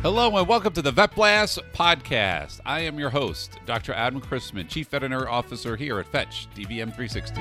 Hello and welcome to the Vet Blast podcast. I am your host, Dr. Adam Chrisman, Chief Veterinary Officer here at Fetch DVM 360.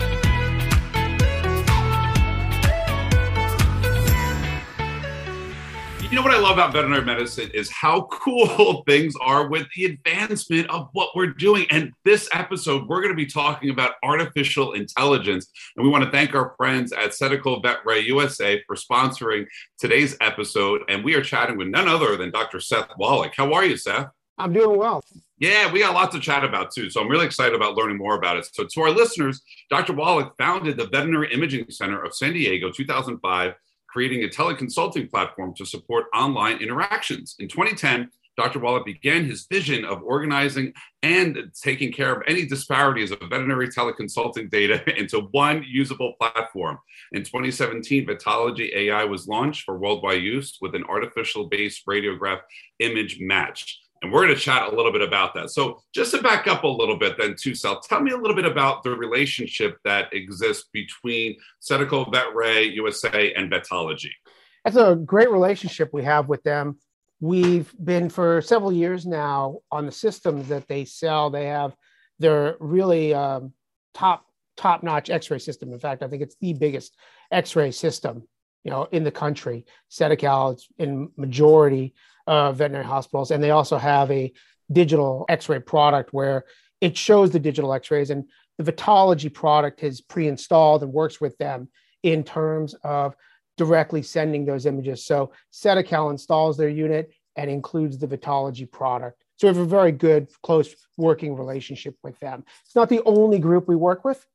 You know what I love about veterinary medicine is how cool things are with the advancement of what we're doing. And this episode, we're going to be talking about artificial intelligence. And we want to thank our friends at Cedical Vet Ray USA for sponsoring today's episode. And we are chatting with none other than Dr. Seth Wallach. How are you, Seth? I'm doing well. Yeah, we got lots to chat about too. So I'm really excited about learning more about it. So to our listeners, Dr. Wallach founded the Veterinary Imaging Center of San Diego, 2005, creating a teleconsulting platform to support online interactions. In 2010, Dr. Wallach began his vision of organizing and taking care of any disparities of veterinary teleconsulting data into one usable platform. In 2017, Vetology AI was launched for worldwide use with an artificial-based radiograph image match. And we're going to chat a little bit about that. So just to back up a little bit then too, Sal, tell me a little bit about the relationship that exists between Cedical Vet Ray USA and Vetology. That's a great relationship we have with them. We've been for several years now on the systems that they sell. They have their really top-notch X-ray system. In fact, I think it's the biggest X-ray system, in the country. Cedical, it's in majority veterinary hospitals. And they also have a digital X-ray product where it shows the digital X-rays, and the Vetology product is pre-installed and works with them in terms of directly sending those images. So Cedical installs their unit and includes the Vetology product. So we have a very good, close working relationship with them. It's not the only group we work with.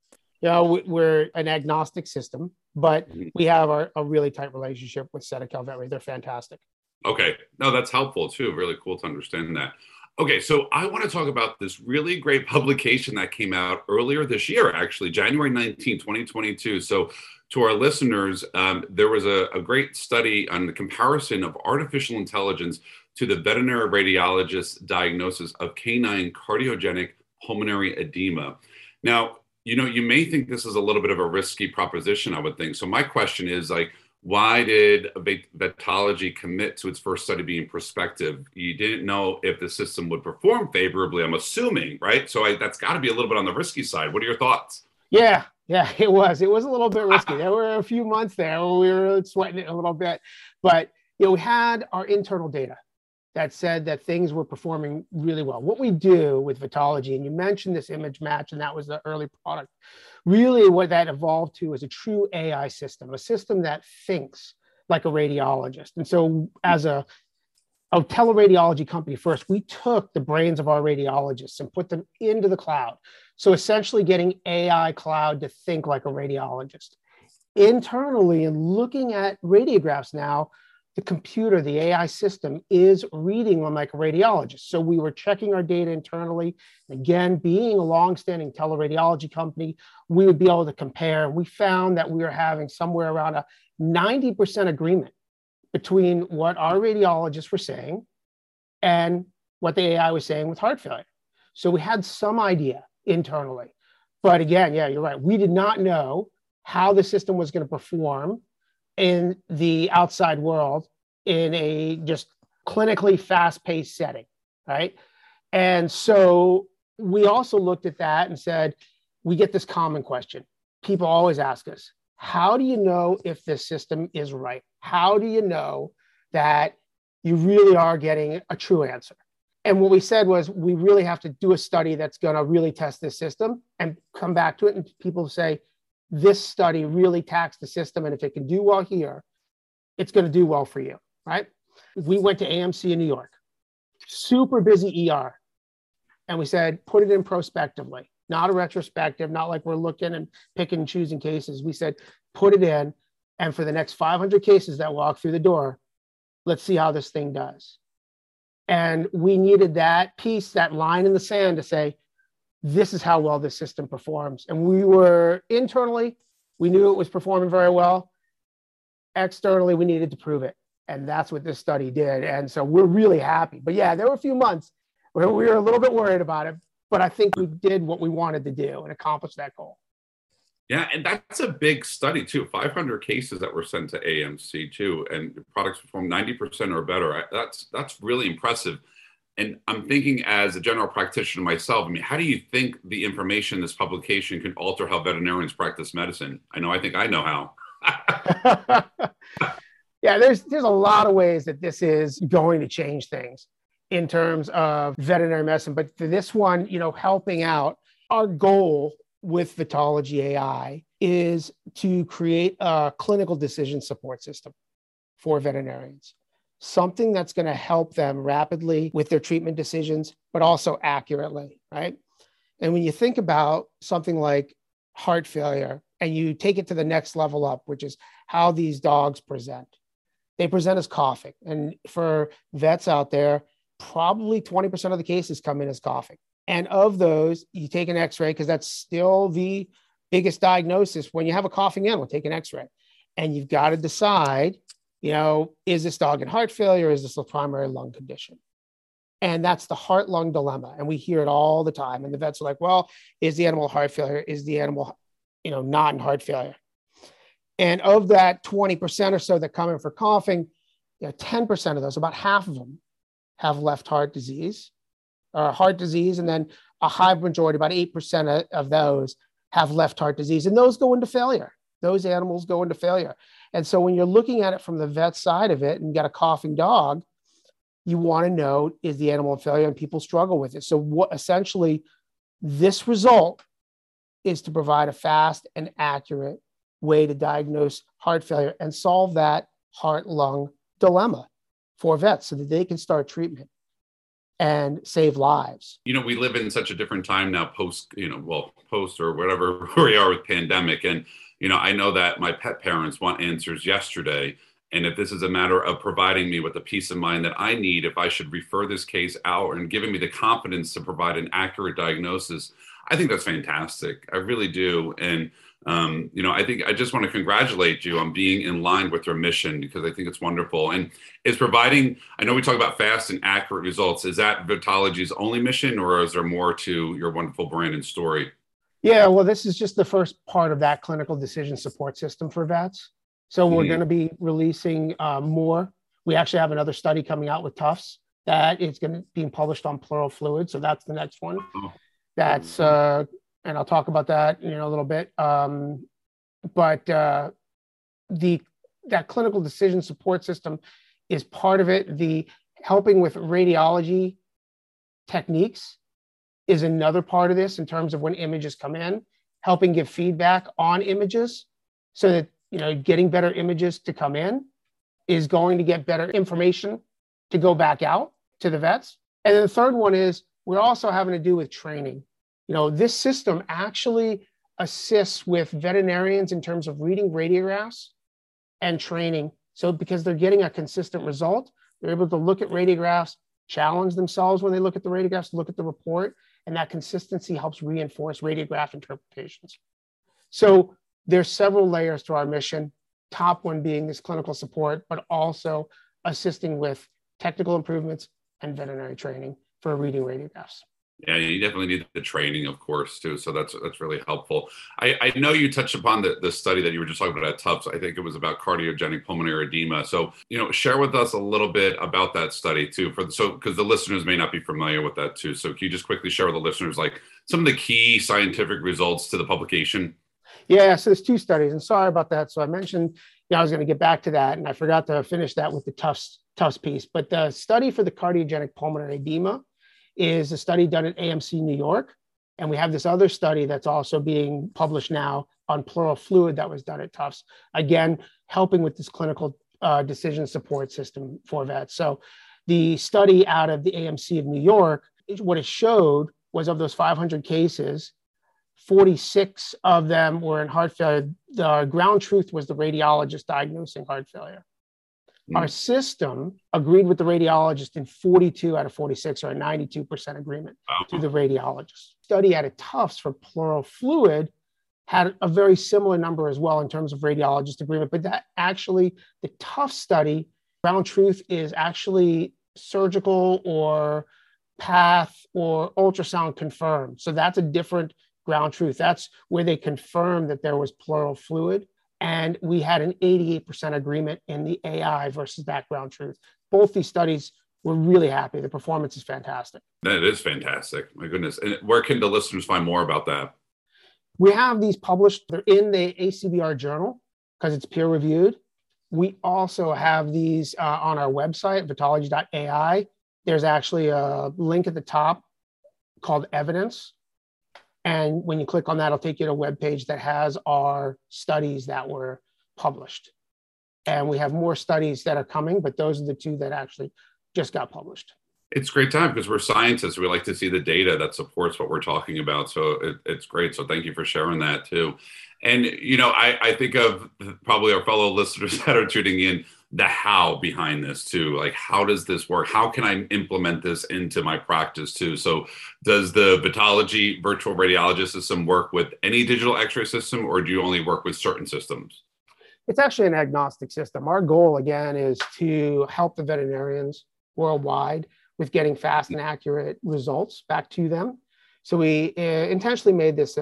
We're an agnostic system, but we have a really tight relationship with Cedical Vet Ray. They're fantastic. Okay. No, that's helpful too. Really cool to understand that. Okay. So I want to talk about this really great publication that came out earlier this year, actually, January 19, 2022. So to our listeners, there was a great study on the comparison of artificial intelligence to the veterinary radiologist's diagnosis of canine cardiogenic pulmonary edema. Now, you may think this is a little bit of a risky proposition, I would think. So my question is why did Vetology commit to its first study being prospective? You didn't know if the system would perform favorably, I'm assuming, right? So that's got to be a little bit on the risky side. What are your thoughts? Yeah, it was. It was a little bit risky. There were a few months there where we were sweating it a little bit. But we had our internal data that said that things were performing really well. What we do with Vetology, and you mentioned this image match, and that was the early product, really what that evolved to is a true AI system, a system that thinks like a radiologist. And so as a teleradiology company first, we took the brains of our radiologists and put them into the cloud. So essentially getting AI cloud to think like a radiologist. Internally, and looking at radiographs now, the computer, the AI system is reading them like a radiologist. So we were checking our data internally. Again, being a longstanding teleradiology company, we would be able to compare. We found that we were having somewhere around a 90% agreement between what our radiologists were saying and what the AI was saying with heart failure. So we had some idea internally. But again, yeah, you're right. We did not know how the system was going to perform in the outside world in a just clinically fast-paced setting, right? And so we also looked at that and said, we get this common question. People always ask us, how do you know if this system is right? How do you know that you really are getting a true answer? And what we said was, we really have to do a study that's going to really test this system and come back to it. And people say, this study really taxed the system, and if it can do well here, it's going to do well for you, right? We went to AMC in New York, super busy ER, and we said, put it in prospectively, not a retrospective, not like we're looking and picking and choosing cases. We said, put it in, and for the next 500 cases that walk through the door, let's see how this thing does. And we needed that piece, that line in the sand to say, this is how well this system performs. And we were internally, we knew it was performing very well. Externally, we needed to prove it. And that's what this study did. And so we're really happy. But yeah, there were a few months where we were a little bit worried about it, but I think we did what we wanted to do and accomplished that goal. Yeah, and that's a big study too. 500 cases that were sent to AMC too, and products perform 90% or better. That's really impressive. And I'm thinking as a general practitioner myself, I mean, how do you think the information in this publication can alter how veterinarians practice medicine? I think I know how. Yeah, there's a lot of ways that this is going to change things in terms of veterinary medicine. But for this one, helping out, our goal with Vetology AI is to create a clinical decision support system for veterinarians, something that's going to help them rapidly with their treatment decisions, but also accurately, right? And when you think about something like heart failure and you take it to the next level up, which is how these dogs present, they present as coughing. And for vets out there, probably 20% of the cases come in as coughing. And of those, you take an x-ray because that's still the biggest diagnosis. When you have a coughing animal, take an x-ray. And you've got to decide, is this dog in heart failure? Or is this a primary lung condition? And that's the heart-lung dilemma. And we hear it all the time. And the vets are like, well, is the animal heart failure? Is the animal, not in heart failure? And of that 20% or so that come in for coughing, 10% of those, about half of them, have left heart disease, and then a high majority, about 8% of those, have left heart disease. And those go into failure. Those animals go into failure. And so when you're looking at it from the vet side of it and you got a coughing dog, you want to know, is the animal in failure? And people struggle with it. So what essentially this result is to provide a fast and accurate way to diagnose heart failure and solve that heart-lung dilemma for vets so that they can start treatment and save lives. We live in such a different time now, post or whatever we are with pandemic. And, I know that my pet parents want answers yesterday. And if this is a matter of providing me with the peace of mind that I need, if I should refer this case out and giving me the confidence to provide an accurate diagnosis, I think that's fantastic. I really do. And, I think I just want to congratulate you on being in line with your mission, because I think it's wonderful. And is providing, I know we talk about fast and accurate results. Is that Vetology's only mission, or is there more to your wonderful brand and story? Yeah, well, this is just the first part of that clinical decision support system for vets. So we're going to be releasing more. We actually have another study coming out with Tufts that is going to be published on pleural fluid. So that's the next one. That's and I'll talk about that in a little bit. But that clinical decision support system is part of it. The helping with radiology techniques is another part of this in terms of when images come in, helping give feedback on images so that getting better images to come in is going to get better information to go back out to the vets. And then the third one is we're also having to do with training. This system actually assists with veterinarians in terms of reading radiographs and training. So because they're getting a consistent result, they're able to look at radiographs, challenge themselves when they look at the radiographs, look at the report, and that consistency helps reinforce radiograph interpretations. So there's several layers to our mission, top one being this clinical support, but also assisting with technical improvements and veterinary training for reading radiographs. Yeah, you definitely need the training, of course, too. So that's really helpful. I know you touched upon the study that you were just talking about at Tufts. I think it was about cardiogenic pulmonary edema. So, share with us a little bit about that study too, because the listeners may not be familiar with that too. So can you just quickly share with the listeners some of the key scientific results to the publication? Yeah, so there's two studies, and sorry about that. So I mentioned, I was going to get back to that, and I forgot to finish that with the Tufts piece. But the study for the cardiogenic pulmonary edema is a study done at AMC New York. And we have this other study that's also being published now on pleural fluid that was done at Tufts, again, helping with this clinical decision support system for vets. So the study out of the AMC of New York, what it showed was of those 500 cases, 46 of them were in heart failure. The ground truth was the radiologist diagnosing heart failure. Our system agreed with the radiologist in 42 out of 46, or a 92% agreement to the radiologist. Study out of Tufts for pleural fluid had a very similar number as well in terms of radiologist agreement, but that actually, the Tufts study, ground truth is actually surgical or path or ultrasound confirmed. So that's a different ground truth. That's where they confirmed that there was pleural fluid. And we had an 88% agreement in the AI versus that ground truth. Both these studies, we're really happy. The performance is fantastic. That is fantastic. My goodness. And where can the listeners find more about that? We have these published. They're in the ACBR journal because it's peer reviewed. We also have these on our website, vitology.ai. There's actually a link at the top called evidence. And when you click on that, it'll take you to a web page that has our studies that were published. And we have more studies that are coming, but those are the two that actually just got published. It's a great time because we're scientists. We like to see the data that supports what we're talking about. So it's great. So thank you for sharing that too. And, I think of probably our fellow listeners that are tuning in, the how behind this too. Like, how does this work? How can I implement this into my practice too? So does the Vitology virtual radiologist system work with any digital x-ray system, or do you only work with certain systems? It's actually an agnostic system. Our goal, again, is to help the veterinarians worldwide with getting fast and accurate results back to them. So we intentionally made this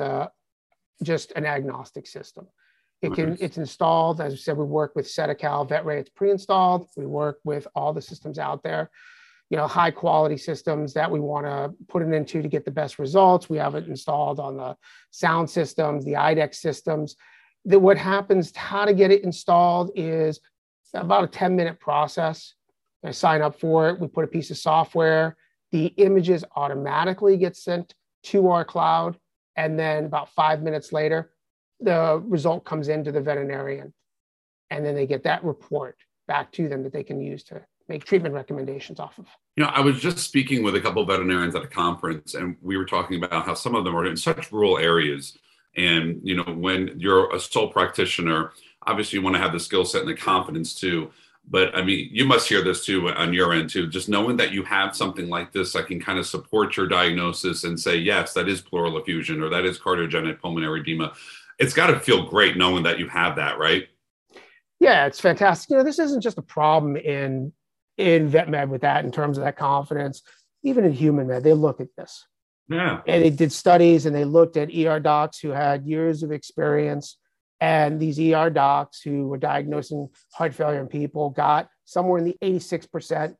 just an agnostic system. It's installed, as I said, we work with Sedi-Cal, VetRay, it's pre-installed. We work with all the systems out there, high quality systems that we want to put it into to get the best results. We have it installed on the sound systems, the IDEX systems. What happens, how to get it installed is about a 10-minute process. I sign up for it. We put a piece of software. The images automatically get sent to our cloud. And then about 5 minutes later, the result comes into the veterinarian. And then they get that report back to them that they can use to make treatment recommendations off of. I was just speaking with a couple of veterinarians at a conference, and we were talking about how some of them are in such rural areas. And, when you're a sole practitioner, obviously you want to have the skill set and the confidence too. But I mean, you must hear this too on your end too, just knowing that you have something like this that can kind of support your diagnosis and say, yes, that is pleural effusion or that is cardiogenic pulmonary edema. It's got to feel great knowing that you have that, right? Yeah, it's fantastic. This isn't just a problem in vet med with that in terms of that confidence. Even in human med, they look at this. Yeah. And they did studies and they looked at ER docs who had years of experience. And these ER docs who were diagnosing heart failure in people got somewhere in the 86%,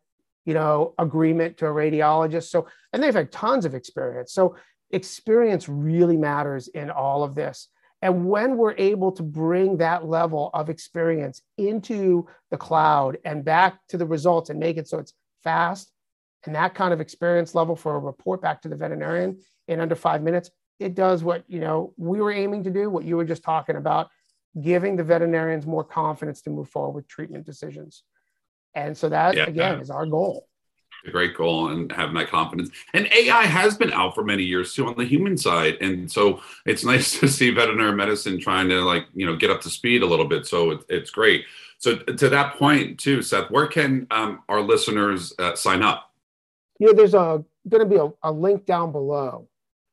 agreement to a radiologist. So, and they've had tons of experience. So experience really matters in all of this. And when we're able to bring that level of experience into the cloud and back to the results and make it so it's fast and that kind of experience level for a report back to the veterinarian in under 5 minutes, it does what, we were aiming to do, what you were just talking about, giving the veterinarians more confidence to move forward with treatment decisions. And so that, is our goal. A great goal, and having that confidence. And AI has been out for many years too on the human side. And so it's nice to see veterinary medicine trying to get up to speed a little bit. So it's great. So to that point too, Seth, where can our listeners sign up? There's going to be a link down below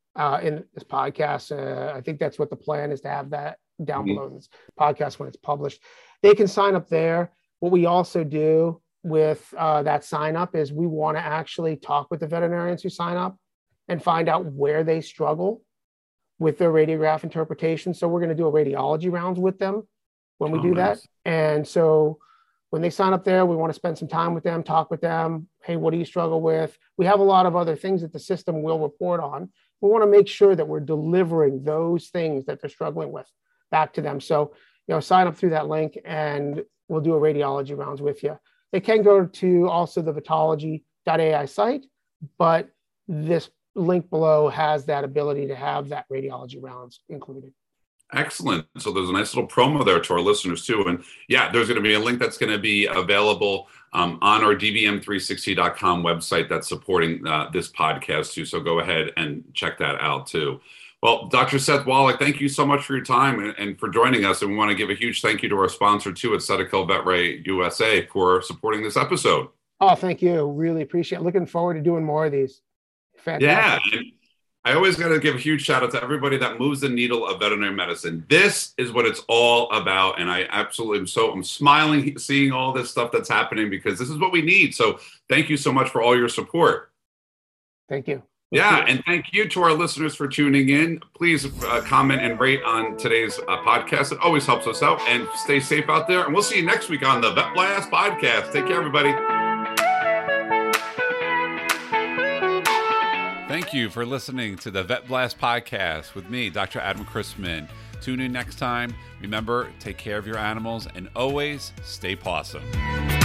in this podcast. I think that's what the plan is, to have that down below in this podcast when it's published. They can sign up there. What we also do with that sign up is we want to actually talk with the veterinarians who sign up and find out where they struggle with their radiograph interpretation. So we're going to do a radiology rounds with them when we do that. And so when they sign up there, we want to spend some time with them, talk with them. Hey, what do you struggle with? We have a lot of other things that the system will report on. We want to make sure that we're delivering those things that they're struggling with back to them. So, sign up through that link and we'll do a radiology rounds with you. They can go to also the vitology.ai site, but this link below has that ability to have that radiology rounds included. Excellent. So there's a nice little promo there to our listeners too. And there's going to be a link that's going to be available on our dvm360.com website that's supporting this podcast too. So go ahead and check that out too. Well, Dr. Seth Wallach, thank you so much for your time and for joining us. And we want to give a huge thank you to our sponsor too at Sedi-Cal VetRay USA for supporting this episode. Oh, thank you. Really appreciate it. Looking forward to doing more of these. Fantastic. Yeah. I always got to give a huge shout out to everybody that moves the needle of veterinary medicine. This is what it's all about. And I absolutely I'm smiling seeing all this stuff that's happening because this is what we need. So thank you so much for all your support. Thank you. Yeah, and thank you to our listeners for tuning in. Please comment and rate on today's podcast. It always helps us out. And stay safe out there. And we'll see you next week on the Vet Blast podcast. Take care, everybody. Thank you for listening to the Vet Blast podcast with me, Dr. Adam Chrisman. Tune in next time. Remember, take care of your animals and always stay pawsome.